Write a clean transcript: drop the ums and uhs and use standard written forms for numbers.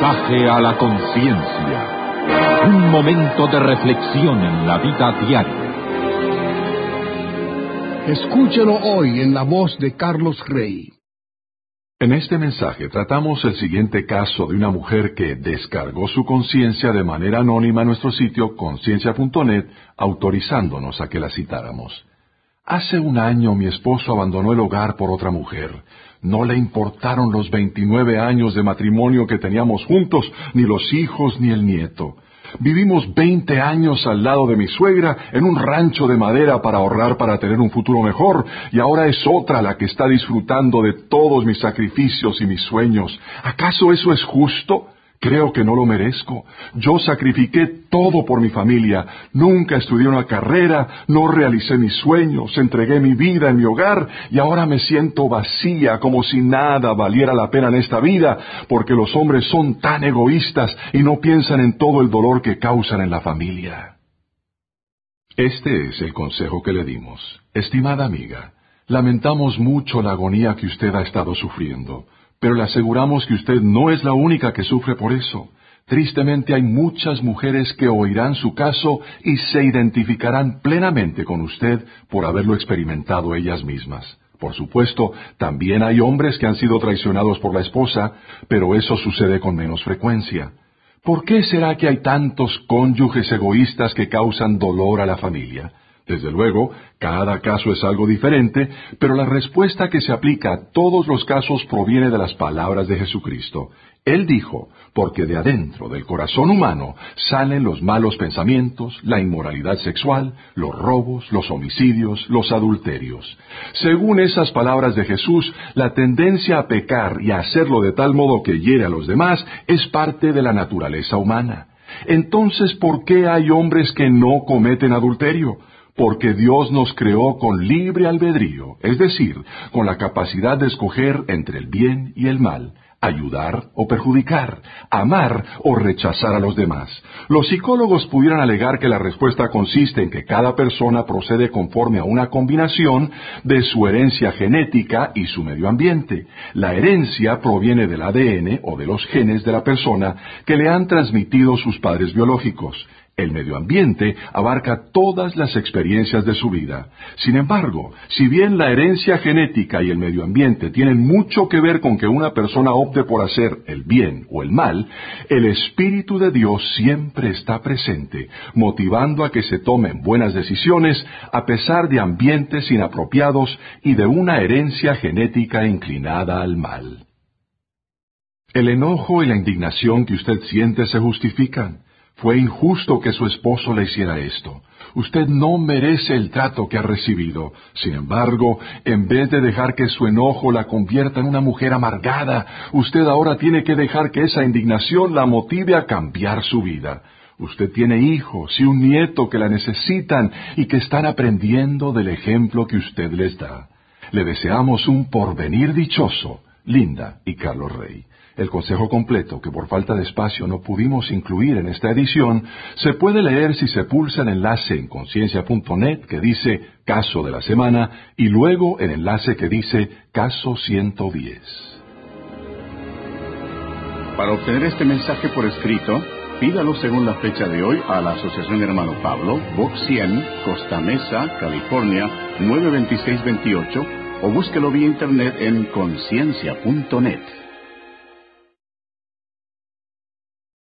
Mensaje a la conciencia. Un momento de reflexión en la vida diaria. Escúchelo hoy en la voz de Carlos Rey. En este mensaje tratamos el siguiente caso de una mujer que descargó su conciencia de manera anónima en nuestro sitio conciencia.net, autorizándonos a que la citáramos. Hace un año mi esposo abandonó el hogar por otra mujer. No le importaron los 29 años de matrimonio que teníamos juntos, ni los hijos, ni el nieto. Vivimos 20 años al lado de mi suegra en un rancho de madera para ahorrar para tener un futuro mejor, y ahora es otra la que está disfrutando de todos mis sacrificios y mis sueños. ¿Acaso eso es justo? Creo que no lo merezco. Yo sacrifiqué todo por mi familia. Nunca estudié una carrera, no realicé mis sueños, entregué mi vida en mi hogar y ahora me siento vacía, como si nada valiera la pena en esta vida, porque los hombres son tan egoístas y no piensan en todo el dolor que causan en la familia. Este es el consejo que le dimos. Estimada amiga, lamentamos mucho la agonía que usted ha estado sufriendo, pero le aseguramos que usted no es la única que sufre por eso. Tristemente hay muchas mujeres que oirán su caso y se identificarán plenamente con usted por haberlo experimentado ellas mismas. Por supuesto, también hay hombres que han sido traicionados por la esposa, pero eso sucede con menos frecuencia. ¿Por qué será que hay tantos cónyuges egoístas que causan dolor a la familia? Desde luego, cada caso es algo diferente, pero la respuesta que se aplica a todos los casos proviene de las palabras de Jesucristo. Él dijo, porque de adentro del corazón humano salen los malos pensamientos, la inmoralidad sexual, los robos, los homicidios, los adulterios. Según esas palabras de Jesús, la tendencia a pecar y a hacerlo de tal modo que hiere a los demás es parte de la naturaleza humana. Entonces, ¿por qué hay hombres que no cometen adulterio? Porque Dios nos creó con libre albedrío, es decir, con la capacidad de escoger entre el bien y el mal, ayudar o perjudicar, amar o rechazar a los demás. Los psicólogos pudieran alegar que la respuesta consiste en que cada persona procede conforme a una combinación de su herencia genética y su medio ambiente. La herencia proviene del ADN o de los genes de la persona que le han transmitido sus padres biológicos. El medio ambiente abarca todas las experiencias de su vida. Sin embargo, si bien la herencia genética y el medio ambiente tienen mucho que ver con que una persona opte por hacer el bien o el mal, el Espíritu de Dios siempre está presente, motivando a que se tomen buenas decisiones a pesar de ambientes inapropiados y de una herencia genética inclinada al mal. El enojo y la indignación que usted siente se justifican. Fue injusto que su esposo le hiciera esto. Usted no merece el trato que ha recibido. Sin embargo, en vez de dejar que su enojo la convierta en una mujer amargada, usted ahora tiene que dejar que esa indignación la motive a cambiar su vida. Usted tiene hijos y un nieto que la necesitan y que están aprendiendo del ejemplo que usted les da. Le deseamos un porvenir dichoso, Linda y Carlos Rey. El consejo completo, que por falta de espacio no pudimos incluir en esta edición, se puede leer si se pulsa el enlace en conciencia.net que dice Caso de la Semana y luego el enlace que dice Caso 110. Para obtener este mensaje por escrito, pídalo según la fecha de hoy a la Asociación Hermano Pablo, Box 100, Costa Mesa, California, 92628, o búsquelo vía internet en conciencia.net.